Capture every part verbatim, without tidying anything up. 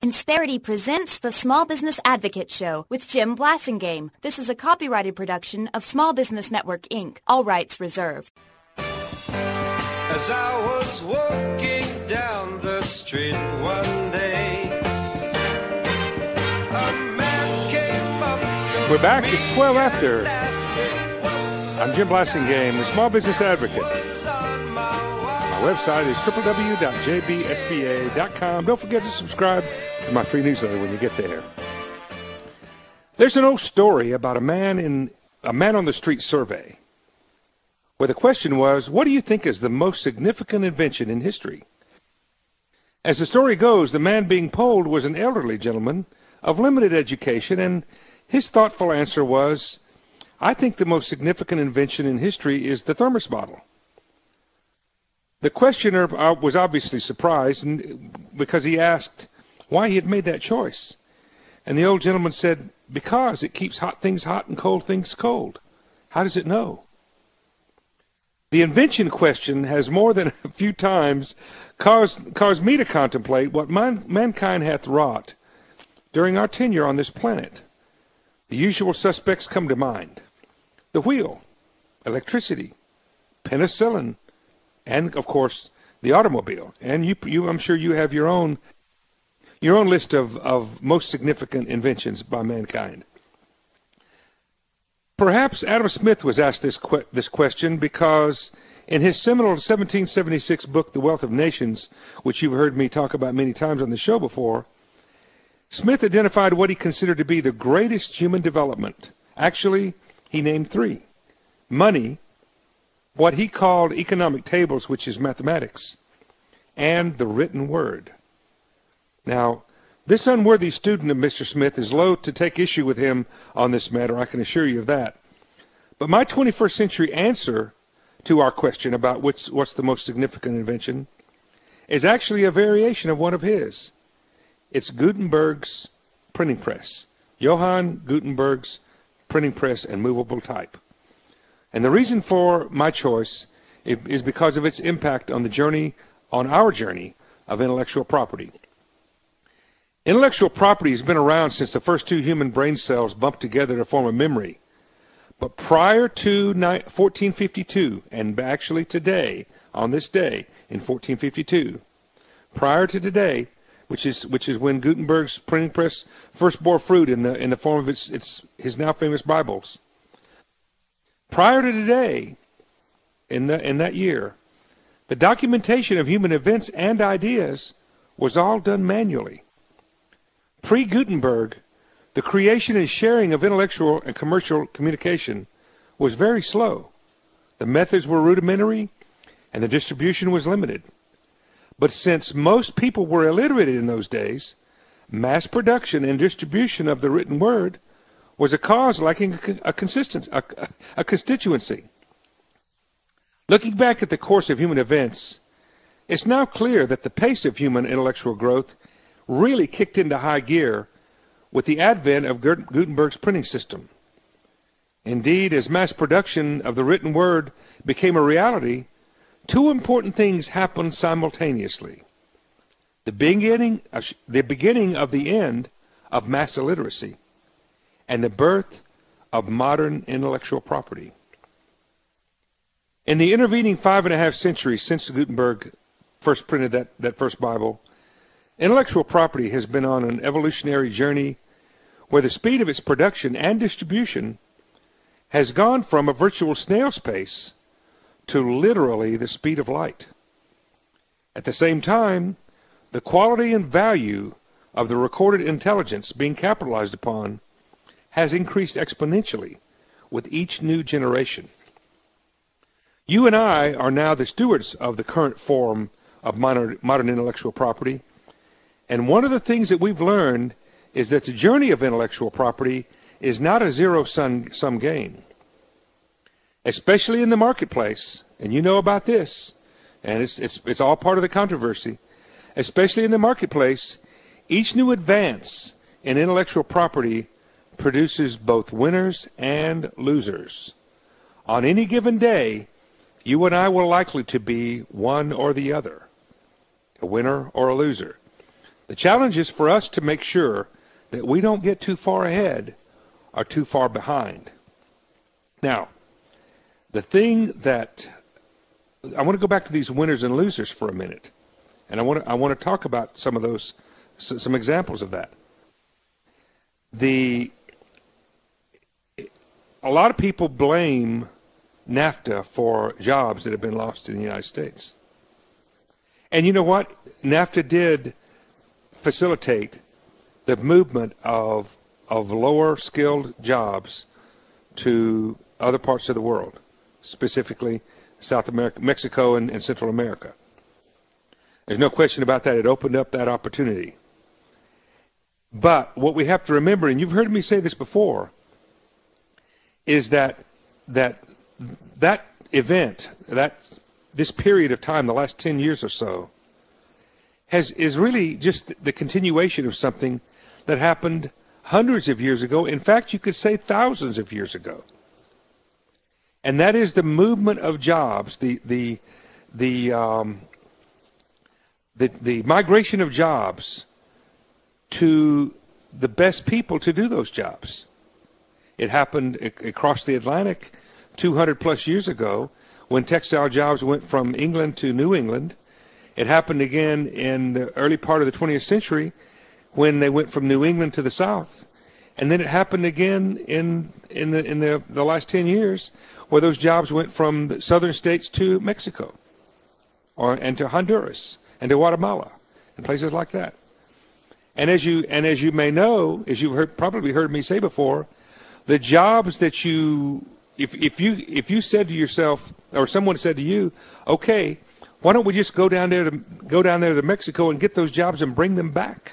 Insperity presents the Small Business Advocate Show with Jim Blasingame. This is a copyrighted production of Small Business Network, Incorporated. All rights reserved. As I was walking down the street one day, a man came up to We're back. me It's twelve after. and asked me, "What I'm Jim Blasingame, the Small Business Advocate. was on my My website is w w w dot j b s b a dot com. Don't forget to subscribe to my free newsletter when you get there. There's an old story about a man in a man on the street survey, where the question was, what do you think is the most significant invention in history? As the story goes, the man being polled was an elderly gentleman of limited education, and his thoughtful answer was, I think the most significant invention in history is the thermos bottle. The questioner was obviously surprised because he asked why he had made that choice. And the old gentleman said, because it keeps hot things hot and cold things cold. How does it know? The invention question has more than a few times caused, caused me to contemplate what man, mankind hath wrought during our tenure on this planet. The usual suspects come to mind. The wheel, electricity, penicillin, and, of course, the automobile. And you, you, I'm sure you have your own, your own list of, of most significant inventions by mankind. Perhaps Adam Smith was asked this, que- this question because in his seminal seventeen seventy-six book, The Wealth of Nations, which you've heard me talk about many times on the show before, Smith identified what he considered to be the greatest human development. Actually, he named three. Money, what he called economic tables, which is mathematics, and the written word. Now, this unworthy student of Mister Smith is loath to take issue with him on this matter, I can assure you of that. But my twenty-first century answer to our question about which, what's the most significant invention is actually a variation of one of his. It's Gutenberg's printing press. Johann Gutenberg's printing press and movable type. And the reason for my choice is because of its impact on the journey, on our journey of intellectual property. Intellectual property has been around since the first two human brain cells bumped together to form a memory. But prior to fourteen fifty-two, and actually today, on this day in fourteen fifty-two, prior to today, which is which is when Gutenberg's printing press first bore fruit in the in the form of its its his now famous Bibles. Prior to today, in the in that year, the documentation of human events and ideas was all done manually. Pre-Gutenberg, the creation and sharing of intellectual and commercial communication was very slow. The methods were rudimentary, and the distribution was limited. But since most people were illiterate in those days, mass production and distribution of the written word was a cause lacking a, consistency, a, a constituency. Looking back at the course of human events, it's now clear that the pace of human intellectual growth really kicked into high gear with the advent of Gutenberg's printing system. Indeed, as mass production of the written word became a reality, two important things happened simultaneously. The beginning, the beginning of the end of mass illiteracy, and the birth of modern intellectual property. In the intervening five and a half centuries since Gutenberg first printed that, that first Bible, intellectual property has been on an evolutionary journey where the speed of its production and distribution has gone from a virtual snail's pace to literally the speed of light. At the same time, the quality and value of the recorded intelligence being capitalized upon has increased exponentially with each new generation. You and I are now the stewards of the current form of modern, modern intellectual property, and one of the things that we've learned is that the journey of intellectual property is not a zero-sum sum game. Especially in the marketplace, and you know about this, and it's, it's, it's all part of the controversy, especially in the marketplace, each new advance in intellectual property produces both winners and losers. On any given day, you and I will likely to be one or the other, a winner or a loser. The challenge is for us to make sure that we don't get too far ahead or too far behind. Now, the thing that I want to go back to these winners and losers for a minute, and I want to I want to talk about some of those, some examples of that. The a lot of people blame NAFTA for jobs that have been lost in the United States. And you know what? NAFTA did facilitate the movement of of lower skilled jobs to other parts of the world, specifically South America, Mexico, and, and Central America. There's no question about that. It opened up that opportunity. But what we have to remember, and you've heard me say this before, is that that that event, that this period of time, the last ten years or so, has is really just the continuation of something that happened hundreds of years ago. In fact, you could say thousands of years ago. And that is the movement of jobs, the the the um, the, the migration of jobs to the best people to do those jobs. It happened across the Atlantic two hundred plus years ago when textile jobs went from England to New England. It happened again in the early part of the twentieth century when they went from New England to the South. And then it happened again in in the in the, the last ten years where those jobs went from the southern states to Mexico, or and to Honduras and to Guatemala and places like that. And as you and as you may know, as you've heard, probably heard me say before, the jobs that you if if you if you said to yourself, or someone said to you, okay, why don't we just go down there to go down there to Mexico and get those jobs and bring them back?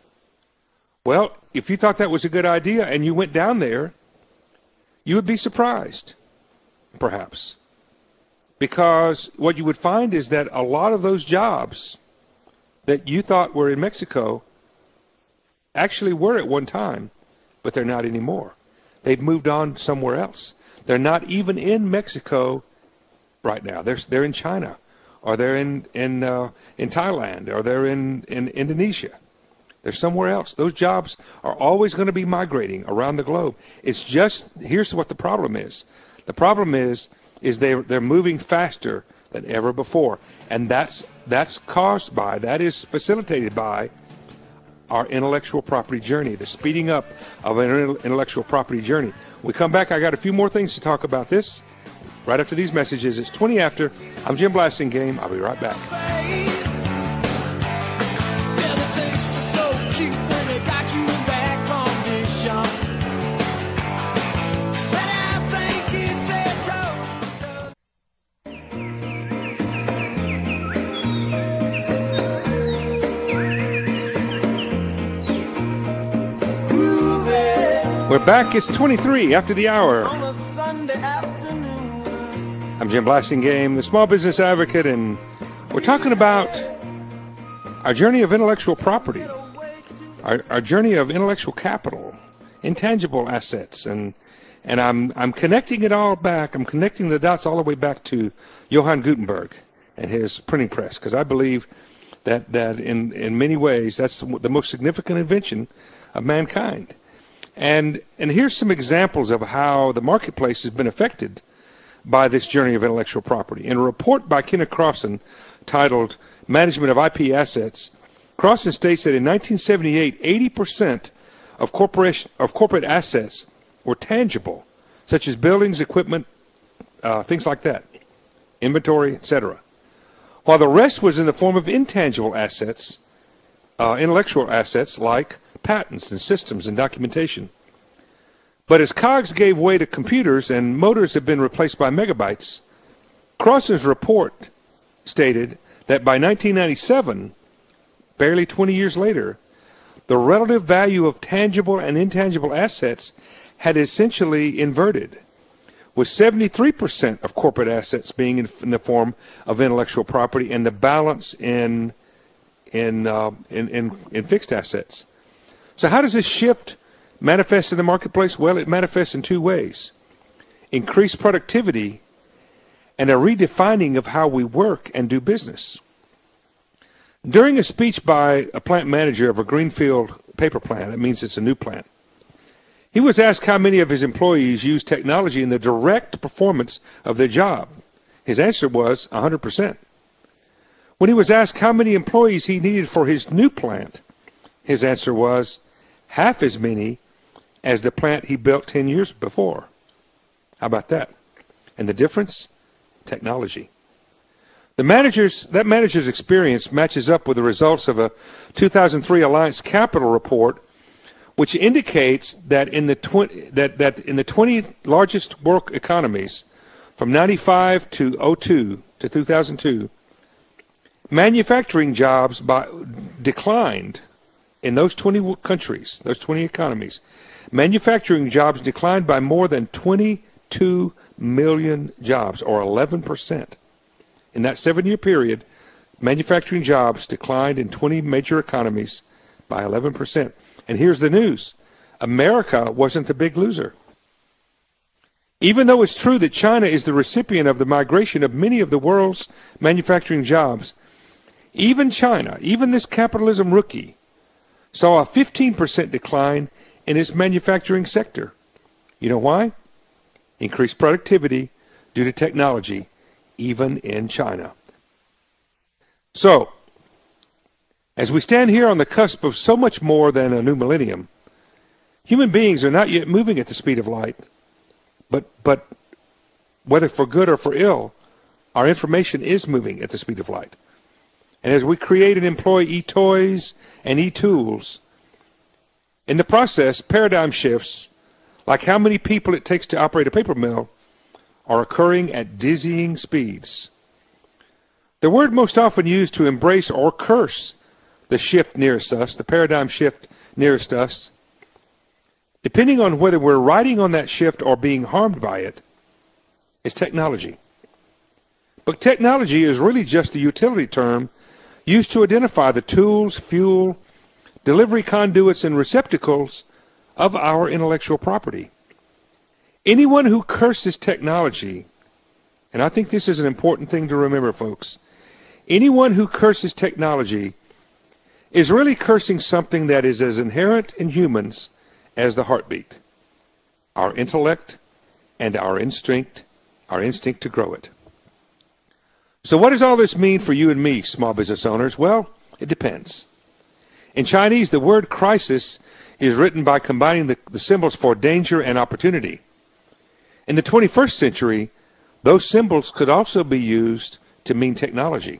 Well, if you thought that was a good idea and you went down there, you would be surprised, perhaps. Because what you would find is that a lot of those jobs that you thought were in Mexico actually were at one time, but they're not anymore. They've moved on somewhere else. They're not even in Mexico right now. They're, they're in China, or they're in, in, uh, in Thailand, or they're in, in Indonesia. They're somewhere else. Those jobs are always going to be migrating around the globe. It's just, here's what the problem is. The problem is, is they, they're moving faster than ever before. And that's, that's caused by, that is facilitated by our intellectual property journey, the speeding up of an intellectual property journey. When we come back, I got a few more things to talk about this. Right after these messages, it's twenty after. I'm Jim Blasingame. I'll be right back. We're back. It's twenty-three after the hour. I'm Jim Blasingame, the Small Business Advocate, and we're talking about our journey of intellectual property, our, our journey of intellectual capital, intangible assets, and and I'm I'm connecting it all back. I'm connecting the dots all the way back to Johann Gutenberg and his printing press, because I believe that that in in many ways that's the most significant invention of mankind. And and here's some examples of how the marketplace has been affected by this journey of intellectual property. In a report by Kenneth Crossan titled Management of I P Assets, Crossan states that in nineteen seventy-eight, eighty percent of corporation of corporate assets were tangible, such as buildings, equipment, uh, things like that, inventory, et cetera, while the rest was in the form of intangible assets, uh, intellectual assets like patents and systems and documentation. But as cogs gave way to computers and motors have been replaced by megabytes, Crossan's report stated that by nineteen ninety-seven, barely twenty years later, the relative value of tangible and intangible assets had essentially inverted, with seventy-three percent of corporate assets being in, in the form of intellectual property and the balance in in, uh, in in in fixed assets. So how does this shift manifest in the marketplace? Well, it manifests in two ways: increased productivity and a redefining of how we work and do business. During a speech by a plant manager of a greenfield paper plant, that means it's a new plant, he was asked how many of his employees use technology in the direct performance of their job. His answer was one hundred percent. When he was asked how many employees he needed for his new plant, his answer was half as many as the plant he built ten years before. How about that? And the difference? Technology. The manager's, that manager's experience matches up with the results of a two thousand three Alliance Capital report, which indicates that in the twenty, that, that in the twenty largest world economies, from ninety-five to oh two to two thousand two, manufacturing jobs by, declined in those twenty countries, those twenty economies. Manufacturing jobs declined by more than twenty-two million jobs, or eleven percent. In that seven-year period, manufacturing jobs declined in twenty major economies by eleven percent. And here's the news. America wasn't the big loser. Even though it's true that China is the recipient of the migration of many of the world's manufacturing jobs, even China, even this capitalism rookie, saw a fifteen percent decline in its manufacturing sector. You know why? Increased productivity due to technology, even in China. So, as we stand here on the cusp of so much more than a new millennium, human beings are not yet moving at the speed of light, but, but whether for good or for ill, our information is moving at the speed of light. And as we create and employ e-toys and e-tools, in the process, paradigm shifts, like how many people it takes to operate a paper mill, are occurring at dizzying speeds. The word most often used to embrace or curse the shift nearest us, the paradigm shift nearest us, depending on whether we're riding on that shift or being harmed by it, is technology. But technology is really just a utility term used to identify the tools, fuel, delivery conduits, and receptacles of our intellectual property. Anyone who curses technology, and I think this is an important thing to remember, folks, anyone who curses technology is really cursing something that is as inherent in humans as the heartbeat, our intellect and our instinct, our instinct to grow it. So what does all this mean for you and me, small business owners? Well, it depends. In Chinese, the word crisis is written by combining the, the symbols for danger and opportunity. In the twenty-first century, those symbols could also be used to mean technology.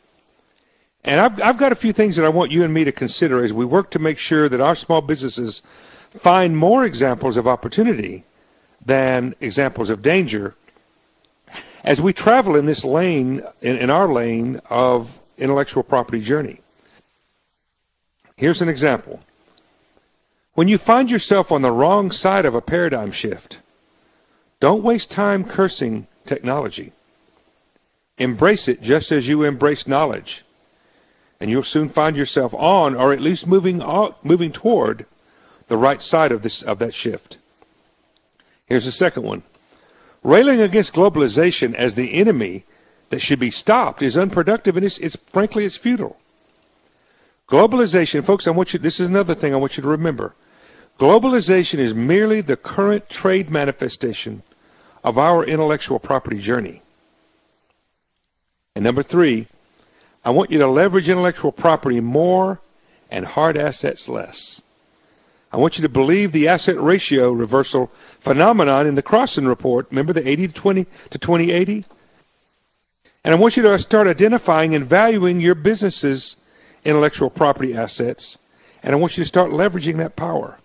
And I've, I've got a few things that I want you and me to consider as we work to make sure that our small businesses find more examples of opportunity than examples of danger as we travel in this lane, in, in our lane of intellectual property journey. Here's an example. When you find yourself on the wrong side of a paradigm shift, don't waste time cursing technology. Embrace it just as you embrace knowledge, and you'll soon find yourself on, or at least moving on, moving toward the right side of this of that shift. Here's the second one. Railing against globalization as the enemy that should be stopped is unproductive, and it's, it's frankly it's futile. Globalization, folks, I want you, this is another thing I want you to remember. Globalization is merely the current trade manifestation of our intellectual property journey. And number three, I want you to leverage intellectual property more and hard assets less. I want you to believe the asset ratio reversal phenomenon in the Crossan report. Remember the eighty to twenty to twenty eighty? And I want you to start identifying and valuing your business's intellectual property assets, and I want you to start leveraging that power.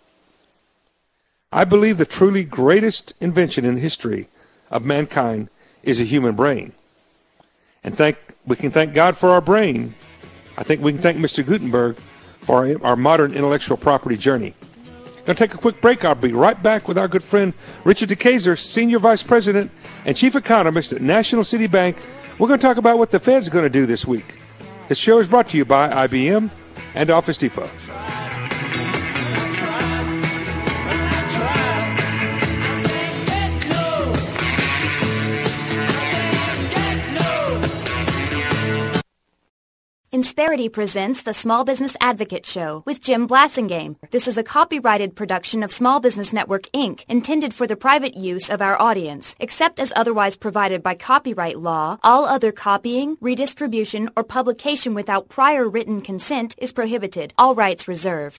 I believe the truly greatest invention in the history of mankind is a human brain. And thank we can thank God for our brain. I think we can thank Mister Gutenberg for our, our modern intellectual property journey. Going to take a quick break. I'll be right back with our good friend Richard DeKayser, Senior Vice President and Chief Economist at National City Bank. We're going to talk about what the Fed's going to do this week. This show is brought to you by I B M and Office Depot. In spending Prosperity presents the Small Business Advocate Show with Jim Blasingame. This is a copyrighted production of Small Business Network, Incorporated, intended for the private use of our audience. Except as otherwise provided by copyright law, all other copying, redistribution, or publication without prior written consent is prohibited. All rights reserved.